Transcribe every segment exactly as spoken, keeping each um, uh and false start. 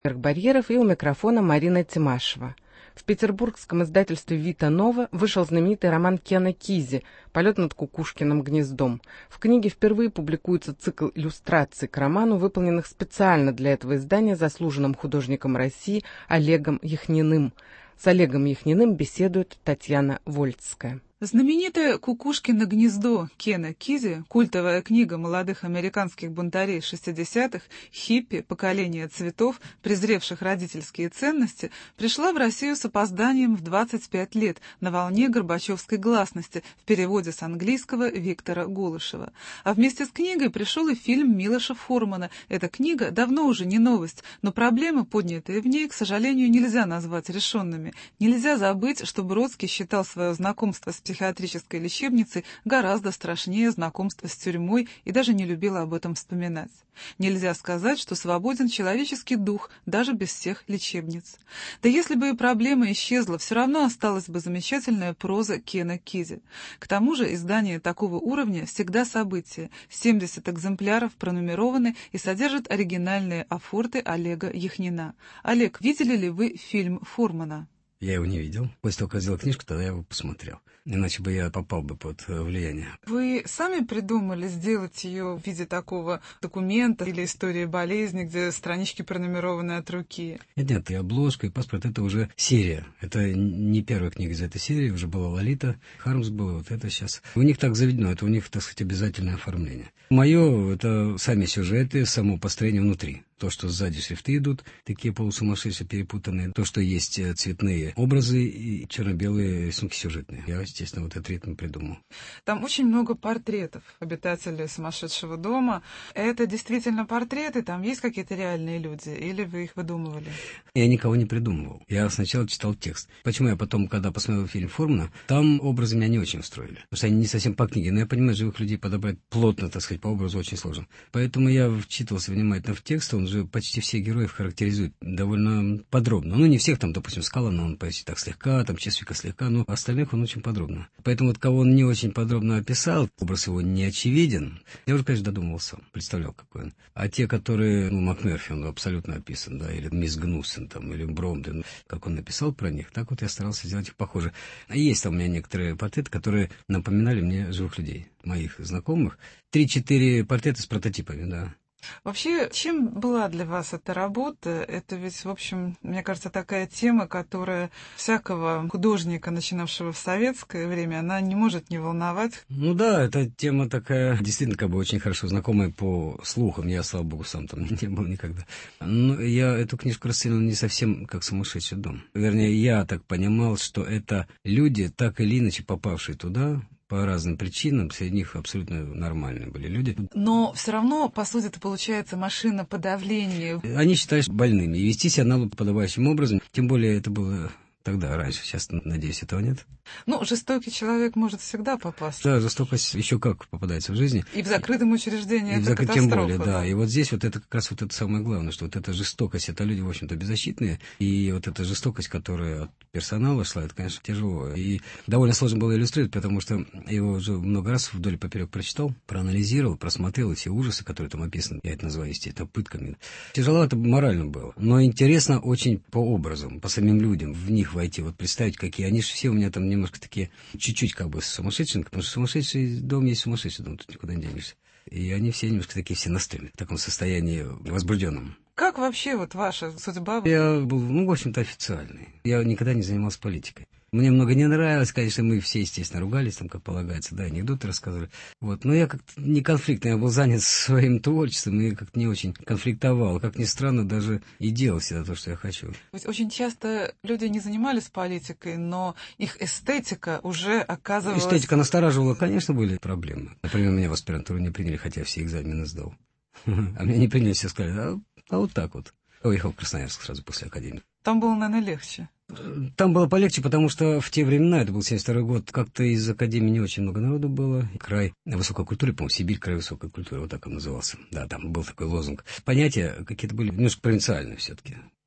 Барьеров, и у микрофона Марина Тимашева. В петербургском издательстве «Вита Нова» вышел знаменитый роман Кена Кизи «Полет над Кукушкиным гнездом». В книге впервые публикуется цикл иллюстраций к роману, выполненных специально для этого издания заслуженным художником России Олегом Яхниным. С Олегом Яхниным беседует Татьяна Вольцкая. Знаменитое «Кукушкино гнездо» Кена Кизи, культовая книга молодых американских бунтарей шестидесятых, хиппи, поколения цветов, презревших родительские ценности, пришла в Россию с опозданием в двадцать пять лет на волне горбачевской гласности в переводе с английского Виктора Голышева. А вместе с книгой пришел и фильм Милоша Формана. Эта книга давно уже не новость, но проблемы, поднятые в ней, к сожалению, нельзя назвать решенными. Нельзя забыть, что Бродский считал свое знакомство с психиатрической лечебницей гораздо страшнее знакомства с тюрьмой и даже не любила об этом вспоминать. Нельзя сказать, что свободен человеческий дух даже без всех лечебниц. Да если бы и проблема исчезла, все равно осталась бы замечательная проза Кена Кизи. К тому же издание такого уровня всегда событие. семьдесят экземпляров пронумерованы и содержат оригинальные афорты Олега Яхнина. Олег, видели ли вы фильм Формана? Я его не видел. После того, как я сделал книжку, тогда я его посмотрел. Иначе бы я попал бы под влияние. Вы сами придумали сделать ее в виде такого документа или истории болезни, где странички пронумерованы от руки? Нет, нет, и обложка, и паспорт — это уже серия. Это не первая книга из этой серии, уже была «Лолита», «Хармс» было, вот это сейчас. У них так заведено, это у них, так сказать, обязательное оформление. Мое — это сами сюжеты, само построение внутри. То, что сзади шрифты идут, такие полусумасшедшие, перепутанные. То, что есть цветные образы и черно-белые рисунки сюжетные. Я, естественно, вот этот ритм придумал. Там очень много портретов обитателей сумасшедшего дома. Это действительно портреты? Там есть какие-то реальные люди? Или вы их выдумывали? Я никого не придумывал. Я сначала читал текст. Почему я потом, когда посмотрел фильм «Формана», там образы меня не очень устроили. Потому что они не совсем по книге. Но я понимаю, живых людей подобрать плотно, так сказать, по образу очень сложно. Поэтому я вчитывался внимательно в текст. Он же почти всех героев характеризует довольно подробно. Ну, не всех, там, допустим, Скаллана, он почти так слегка, там, Чесвика слегка, но остальных он очень подробно. Поэтому вот кого он не очень подробно описал, образ его не очевиден, я уже, конечно, додумывался, представлял, какой он. А те, которые, ну, МакМерфи, он абсолютно описан, да, или мисс Гнуссен, там, или Бромден, как он написал про них, так вот я старался сделать их похоже. А есть там у меня некоторые портреты, которые напоминали мне живых людей, моих знакомых. Три-четыре портрета с прототипами, да. Вообще, чем была для вас эта работа? Это ведь, в общем, мне кажется, такая тема, которая всякого художника, начинавшего в советское время, она не может не волновать. Ну да, эта тема такая, действительно, как бы очень хорошо знакомая по слухам. Я, слава богу, сам там не был никогда. Но я эту книжку расценил не совсем как «Сумасшедший дом». Вернее, я так понимал, что это люди, так или иначе попавшие туда, по разным причинам, среди них абсолютно нормальные были люди. Но все равно, по сути, это получается машина подавления. Они считают больными, и вести себя надо подобающим образом. Тем более это было тогда, раньше. Сейчас, надеюсь, этого нет. Ну, жестокий человек может всегда попасть. Да, жестокость еще как попадается в жизни. И в закрытом учреждении это закры... катастрофа. Тем более, да. да. И вот здесь вот это как раз вот это самое главное, что вот эта жестокость, это люди, в общем-то, беззащитные. И вот эта жестокость, которая от персонала шла, это, конечно, тяжело. И довольно сложно было иллюстрировать, потому что я его уже много раз вдоль и поперек прочитал, проанализировал, просмотрел, и все ужасы, которые там описаны, я это называю, естественно, пытками. Тяжело это морально было. Но интересно очень по образам, по самим людям, в них войти, вот представить, какие. Они же все у меня там немножко такие, чуть-чуть как бы сумасшедшие, потому что сумасшедший дом есть сумасшедший дом, тут никуда не денешься. И они все немножко такие все настроены, в таком состоянии возбужденном. Как вообще вот ваша судьба? Я был, ну, в общем-то, официальный. Я никогда не занимался политикой. Мне много не нравилось, конечно, мы все, естественно, ругались, там, как полагается, да, анекдоты рассказывали. Вот. Но я как-то не конфликтный, я был занят своим творчеством и как-то не очень конфликтовал. Как ни странно, даже и делал всегда то, что я хочу. Ведь очень часто люди не занимались политикой, но их эстетика уже оказывалась... Эстетика настораживала, конечно, были проблемы. Например, меня в аспирантуру не приняли, хотя все экзамены сдал. А меня не приняли, все сказали, а, а вот так вот. Я уехал в Красноярск сразу после академии. Там было, наверное, легче. Там было полегче, потому что в те времена, это был семьдесят второй год, как-то из академии не очень много народу было. Край высокой культуры, по-моему, Сибирь, край высокой культуры, вот так он назывался. Да, там был такой лозунг. Понятия какие-то были немножко провинциальные все-таки.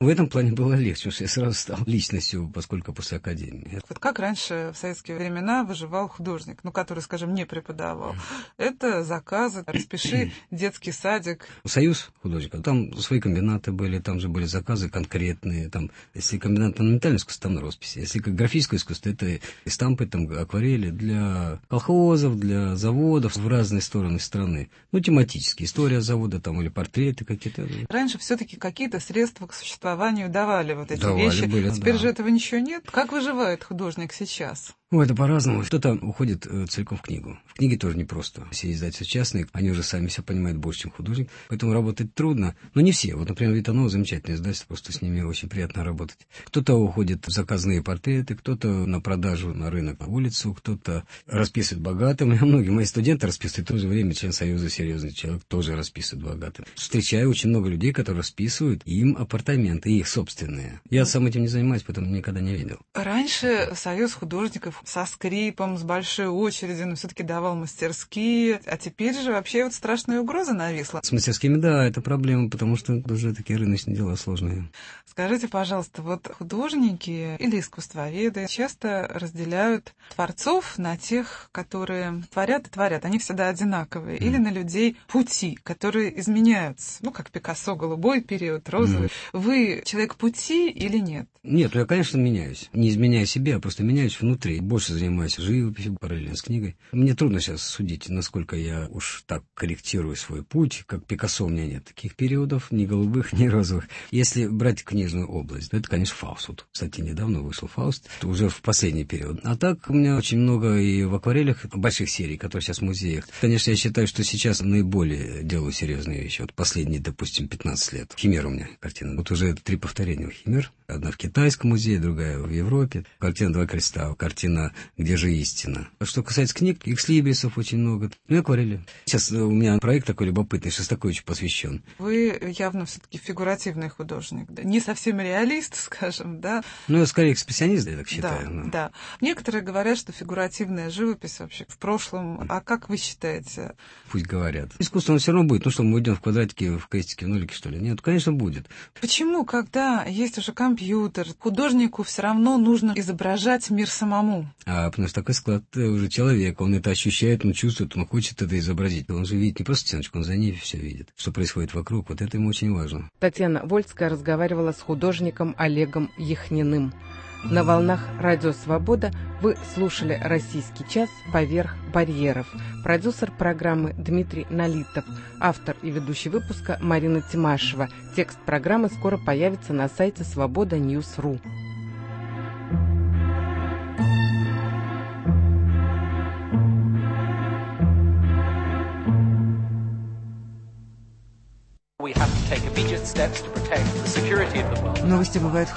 В этом плане было легче, потому что я сразу стал личностью, поскольку после академии. Вот как раньше в советские времена выживал художник, ну, который, скажем, не преподавал? Это заказы, распиши детский садик. Союз художников, там свои комбинаты были, там же были заказы конкретные. Там, если комбинат монументального искусства, там на росписи. Если графическое искусство, это стампы, там акварели для колхозов, для заводов в разные стороны страны. Ну, тематические. История завода там или портреты какие-то. Раньше все-таки какие-то средства к существованию давали вот эти давали, вещи. Были, Теперь да. же этого ничего нет. Как выживает художник сейчас? Ну, это по-разному. Кто-то уходит э, целиком в книгу. В книге тоже непросто. Все издательства частные, они уже сами себя понимают больше, чем художник. Поэтому работать трудно. Но не все. Вот, например, Вита Нова замечательное издательство, просто с ними очень приятно работать. Кто-то уходит в заказные портреты, кто-то на продажу на рынок, на улицу, кто-то расписывает богатым. И многие мои студенты расписывают. В то же время член Союза серьезный человек тоже расписывает богатым. Встречаю очень много людей, которые расписывают им апартаменты, их собственные. Я сам этим не занимаюсь, поэтому никогда не видел. Раньше Союз художников со скрипом, с большой очередью, но все-таки давал мастерские. А теперь же вообще вот страшная угроза нависла. С мастерскими, да, это проблема, потому что уже такие рыночные дела сложные. Скажите, пожалуйста, вот художники или искусствоведы часто разделяют творцов на тех, которые творят и творят. Они всегда одинаковые. Mm. Или на людей пути, которые изменяются. Ну, как Пикассо, голубой период, розовый. Mm. Вы человек пути или нет? Нет, ну я, конечно, меняюсь. Не изменяя себе, а просто меняюсь внутри. Больше занимаюсь живописью, параллельно с книгой. Мне трудно сейчас судить, насколько я уж так корректирую свой путь. Как Пикассо, у меня нет таких периодов, ни голубых, ни розовых. Если брать книжную область, то это, конечно, Фауст. Вот, кстати, недавно вышел Фауст, уже в последний период. А так у меня очень много и в акварелях больших серий, которые сейчас в музеях. Конечно, я считаю, что сейчас наиболее делаю серьезные вещи. Вот последние, допустим, пятнадцать лет. Химера у меня картина. Вот уже три повторения у Химер. Одна в Китайском музее, другая в Европе. Картина «Два креста», картина «Где же истина?». Что касается книг, экслибрисов очень много. Ну и акварели. Сейчас у меня проект такой любопытный, Шостаковичу посвящен. Вы явно все-таки фигуративный художник, да? Не совсем реалист, скажем, да? Ну, я скорее экспрессионист, я так считаю. Да, но... да. Некоторые говорят, что фигуративная живопись вообще в прошлом. А как вы считаете? Пусть говорят. Искусство оно все равно будет. Ну что, мы уйдем в квадратики, в крестики, в нолики, что ли? Нет, конечно, будет. Почему, когда есть уже компьютер, художнику все равно нужно изображать мир самому? А потому что такой склад уже человека, он это ощущает, он чувствует, он хочет это изобразить. Он же видит не просто стеночку, он за ней все видит, что происходит вокруг. Вот это ему очень важно. Татьяна Вольская разговаривала с художником Олегом Яхниным. На волнах Радио Свобода вы слушали «Российский час. Поверх барьеров». Продюсер программы Дмитрий Налитов. Автор и ведущий выпуска Марина Тимашева. Текст программы скоро появится на сайте свобода ньюс точка ру. Новости бывают